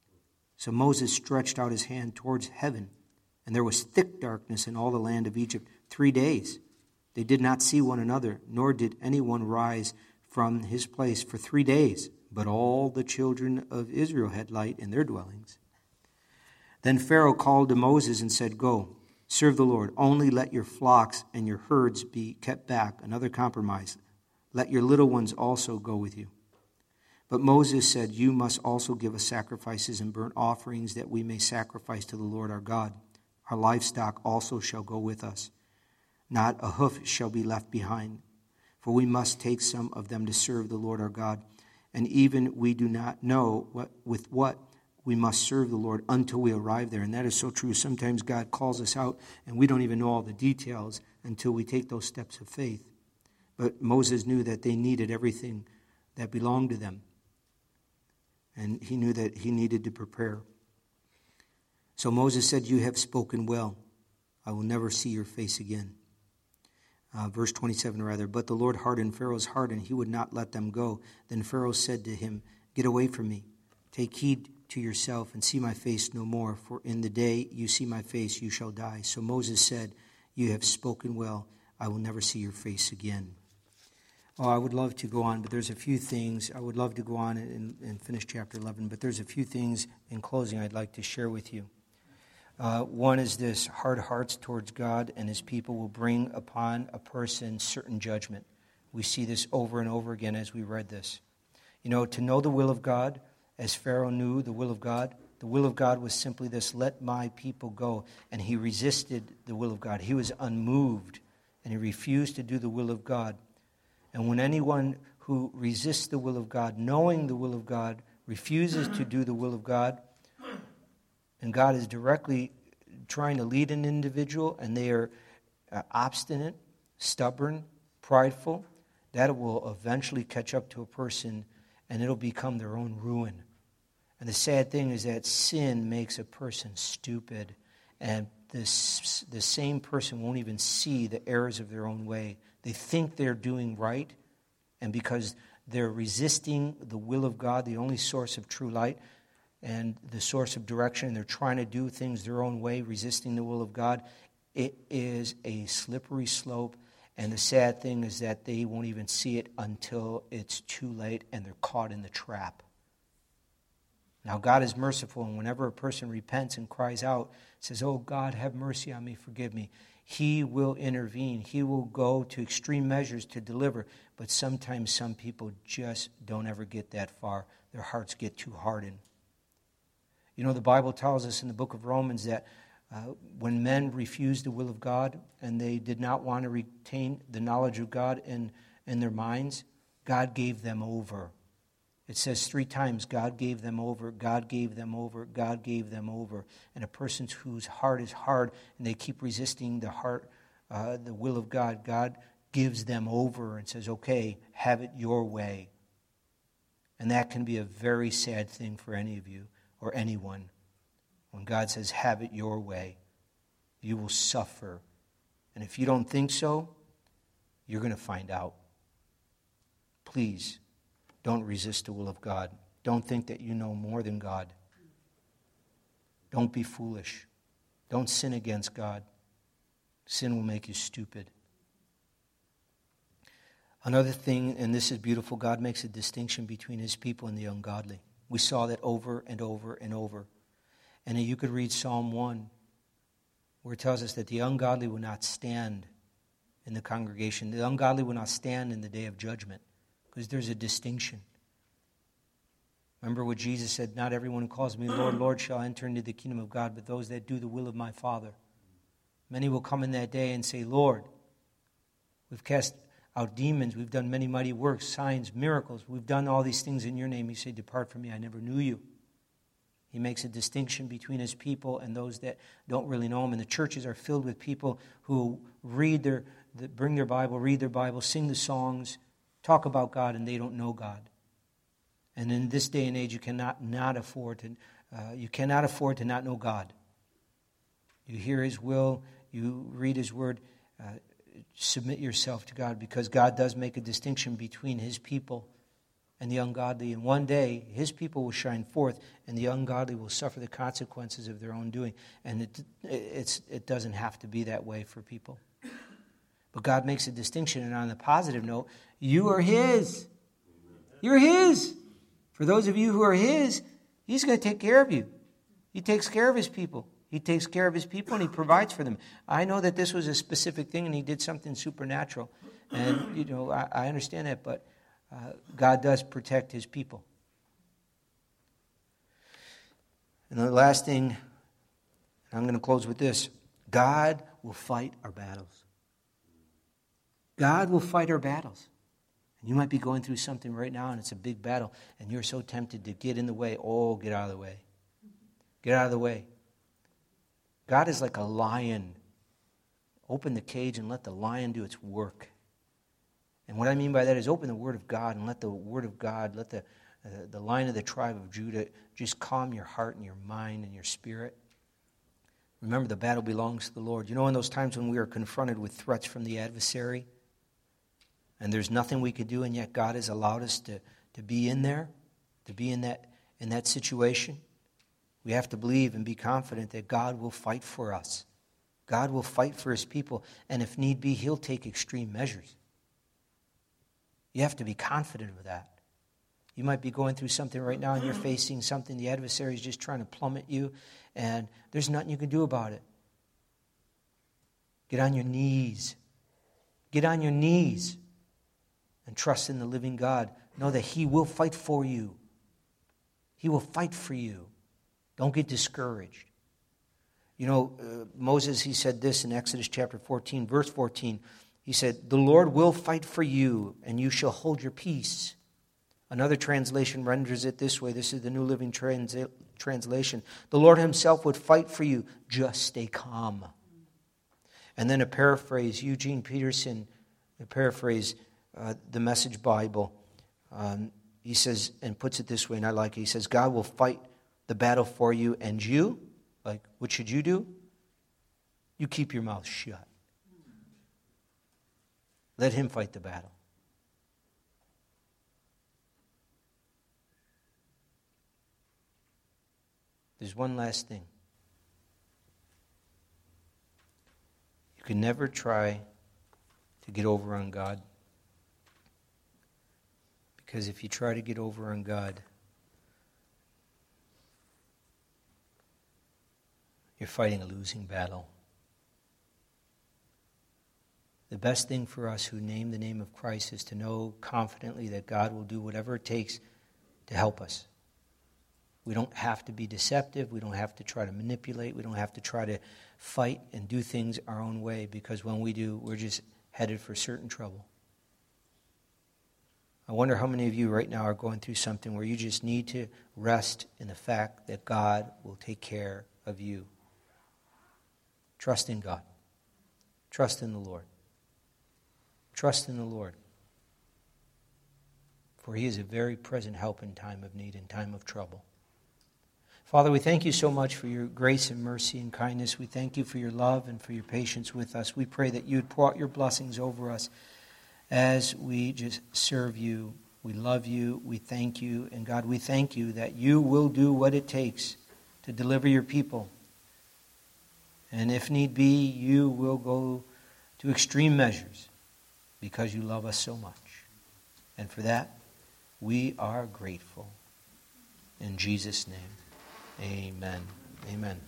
So Moses stretched out his hand towards heaven, and there was thick darkness in all the land of Egypt three days. They did not see one another, nor did anyone rise from his place for three days. But all the children of Israel had light in their dwellings. Then Pharaoh called to Moses and said, go, serve the Lord. Only let your flocks and your herds be kept back. Another compromise. Let your little ones also go with you. But Moses said, you must also give us sacrifices and burnt offerings, that we may sacrifice to the Lord our God. Our livestock also shall go with us. Not a hoof shall be left behind, for we must take some of them to serve the Lord our God. And even we do not know what, with what we must serve the Lord until we arrive there. And that is so true. Sometimes God calls us out, and we don't even know all the details until we take those steps of faith. But Moses knew that they needed everything that belonged to them. And he knew that he needed to prepare. So Moses said, you have spoken well. I will never see your face again. Uh, verse twenty-seven rather. But the Lord hardened Pharaoh's heart, and he would not let them go. Then Pharaoh said to him, get away from me. Take heed to yourself and see my face no more. For in the day you see my face, you shall die. So Moses said, you have spoken well. I will never see your face again. Oh, I would love to go on, but there's a few things. I would love to go on and, and finish chapter eleven, but there's a few things in closing I'd like to share with you. Uh, one is this: hard hearts towards God and his people will bring upon a person certain judgment. We see this over and over again as we read this. You know, to know the will of God, as Pharaoh knew the will of God, the will of God was simply this: let my people go. And he resisted the will of God. He was unmoved, and he refused to do the will of God. And when anyone who resists the will of God, knowing the will of God, refuses to do the will of God, and God is directly trying to lead an individual, and they are uh, obstinate, stubborn, prideful, that will eventually catch up to a person, and it'll become their own ruin. And the sad thing is that sin makes a person stupid, and this, the same person won't even see the errors of their own way. They think they're doing right, and because they're resisting the will of God, the only source of true light and the source of direction, and they're trying to do things their own way, resisting the will of God, it is a slippery slope. And the sad thing is that they won't even see it until it's too late and they're caught in the trap. Now, God is merciful, and whenever a person repents and cries out, says, "Oh, God, have mercy on me, forgive me," He will intervene. He will go to extreme measures to deliver. But sometimes some people just don't ever get that far. Their hearts get too hardened. You know, the Bible tells us in the book of Romans that uh, when men refused the will of God and they did not want to retain the knowledge of God in, in their minds, God gave them over. It says three times, God gave them over, God gave them over, God gave them over. And a person whose heart is hard and they keep resisting the heart, uh, the will of God, God gives them over and says, okay, have it your way. And that can be a very sad thing for any of you or anyone. When God says, have it your way, you will suffer. And if you don't think so, you're going to find out. Please, don't resist the will of God. Don't think that you know more than God. Don't be foolish. Don't sin against God. Sin will make you stupid. Another thing, and this is beautiful, God makes a distinction between his people and the ungodly. We saw that over and over and over. And you could read Psalm one, where it tells us that the ungodly will not stand in the congregation. The ungodly will not stand in the day of judgment, because there's a distinction. Remember what Jesus said, not everyone who calls me Lord, Lord shall enter into the kingdom of God, but those that do the will of my Father. Many will come in that day and say, Lord, we've cast out demons, we've done many mighty works, signs, miracles, we've done all these things in your name. You say, depart from me, I never knew you. He makes a distinction between his people and those that don't really know him. And the churches are filled with people who read their, bring their Bible, read their Bible, sing the songs, talk about God, and they don't know God. And in this day and age, you cannot not afford to uh, you cannot afford to not know God. You hear his will, you read his word, uh, submit yourself to God, because God does make a distinction between his people and the ungodly. And one day, his people will shine forth, and the ungodly will suffer the consequences of their own doing. And it, it's, it doesn't have to be that way for people. But God makes a distinction, and on the positive note, you are his. You're his. For those of you who are his, he's going to take care of you. He takes care of his people. He takes care of his people, and he provides for them. I know that this was a specific thing, and he did something supernatural. And, you know, I, I understand that, but uh, God does protect his people. And the last thing, and I'm going to close with this, God will fight our battles. God will fight our battles. And you might be going through something right now, and it's a big battle, and you're so tempted to get in the way. Oh, get out of the way. Get out of the way. God is like a lion. Open the cage and let the lion do its work. And what I mean by that is open the Word of God and let the Word of God, let the, uh, the Lion of the tribe of Judah just calm your heart and your mind and your spirit. Remember, the battle belongs to the Lord. You know, in those times when we are confronted with threats from the adversary, and there's nothing we could do, and yet God has allowed us to, to be in there, to be in that in that situation, we have to believe and be confident that God will fight for us. God will fight for his people, and if need be, he'll take extreme measures. You have to be confident of that. You might be going through something right now and you're facing something. The adversary is just trying to plummet you, and there's nothing you can do about it. Get on your knees. Get on your knees and trust in the living God. Know that He will fight for you. He will fight for you. Don't get discouraged. You know, uh, Moses, he said this in Exodus chapter fourteen, verse fourteen. He said, the Lord will fight for you, and you shall hold your peace. Another translation renders it this way. This is the New Living Trans- Translation. The Lord Himself would fight for you. Just stay calm. And then a paraphrase, Eugene Peterson, a paraphrase, uh, the Message Bible. Um, he says, and puts it this way, and I like it. He says, God will fight the battle for you, and you, like, what should you do? You keep your mouth shut. Let Him fight the battle. There's one last thing. You can never try to get over on God. Because if you try to get over on God, you're fighting a losing battle. The best thing for us who name the name of Christ is to know confidently that God will do whatever it takes to help us. We don't have to be deceptive. We don't have to try to manipulate. We don't have to try to fight and do things our own way, because when we do, we're just headed for certain trouble. I wonder how many of you right now are going through something where you just need to rest in the fact that God will take care of you. Trust in God. Trust in the Lord. Trust in the Lord. For He is a very present help in time of need, in time of trouble. Father, we thank You so much for Your grace and mercy and kindness. We thank You for Your love and for Your patience with us. We pray that You'd pour out Your blessings over us as we just serve You. We love You. We thank You. And God, we thank You that You will do what it takes to deliver Your people. And if need be, You will go to extreme measures because You love us so much. And for that, we are grateful. In Jesus' name, amen. Amen.